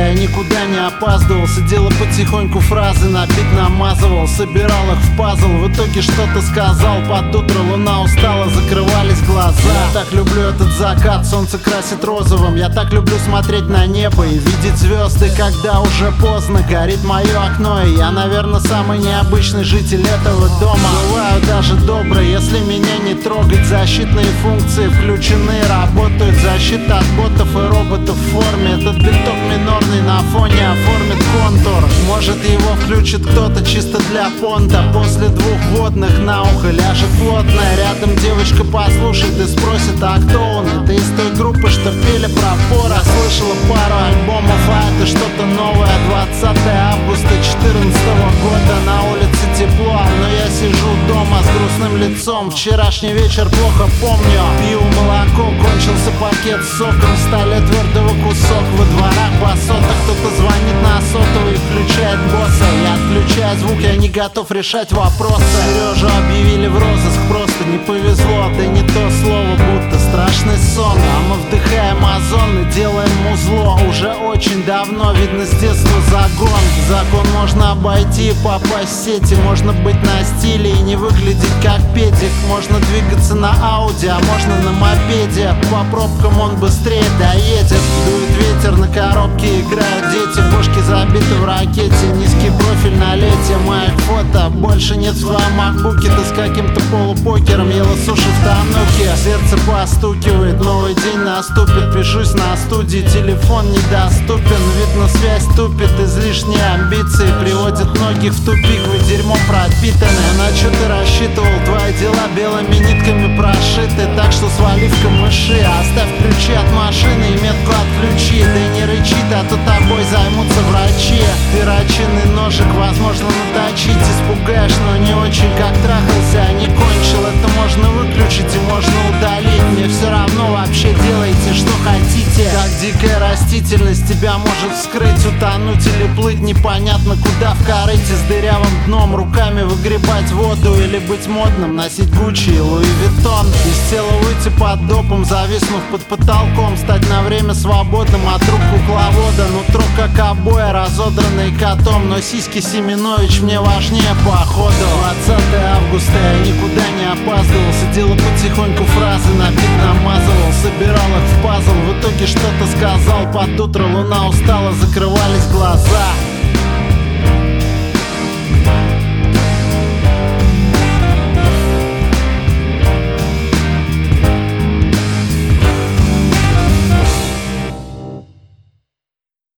я никуда не опаздывал. Сидела потихоньку, фразы на бит намазывал, собирал их в пазл, в итоге что-то сказал. Под утро луна устала, закрывались глаза. Я так люблю этот закат, солнце красит розовым. Я так люблю смотреть на небо и видеть звезды, когда уже поздно. Горит мое окно, и я, наверное, самый необычный житель этого дома. Бываю даже добрый, если меня не трогать. Защитные функции включены, работают защита от ботов и роботов в форме. Этот биток минорный на фоне оформит контур. Может, его включит кто-то чисто для понта. После двух водных на ухо ляжет плотная. Рядом девочка послушает и спросит, а кто он? Это из той группы, что пели про пора. Слышала пару альбомов, а это что-то новое. 20 августа 14 года, на улице тепло, но я сижу дома с грустным лицом. Вчерашний вечер плохо помню. Пью молоко, кончился пакет с соком. В столе твердого кусок, во дворах басота. Кто-то звонит на сотовый и включает босса. Я отключаю звук, я не готов решать вопросы. Сережу объявили в розыск, просто не повезло. Да не то слово, будто страшный сон. А мы вдыхаем озон и делаем музло. Уже очень давно, видно, с детства загон. Закон можно обойти и попасть в сети. Можно быть на стиле и не выглядеть как педик. Можно двигаться на Ауди, а можно на мопеде. По пробкам он быстрее доедет. Дует ветер, на коробке играют дети. Бошки забиты в ракете, низкий профиль на лете. Моих фото больше нет в твоем макбуке. Ты с каким-то полупокером ела суши в Тануке. Сердце постукивает, новый день наступит. Пишусь на студии, телефон недоступен. Видно, связь тупит, излишние амбиции приводят многих в тупик. Вы дерьмом пропитаны. На что ты рассчитывал? Твои дела белыми нитками прошиты. Так что свали в камыши, оставь ключи от машины и метку отключи. Да и не рычи, а то тобой займутся врачи. Перочинный ножик возможно наточить. Испугаешь, но не очень, как трахался, а не кончил. Это можно выключить и можно удалить. Мне все равно, вообще делайте, что хотите. Как дикая растительность тебя может вскрыть, утонуть или плыть непонятно куда в корыте с дырявым дном. Руками выгребать воду или быть модным, носить Гуччи и Луи Виттон. Из тела выйти под допом, зависнув под потолком. Стать на время свободным от рук кукловода. Нутро как обои, разодранный котом. Но сиськи Семенович мне важнее походу. 20 августа я никуда не опаздывал. Сидела потихоньку, фразы на бит намазывал, собирал их в пазл. В итоге что-то сказал, под утро луна устала, закрывались глаза.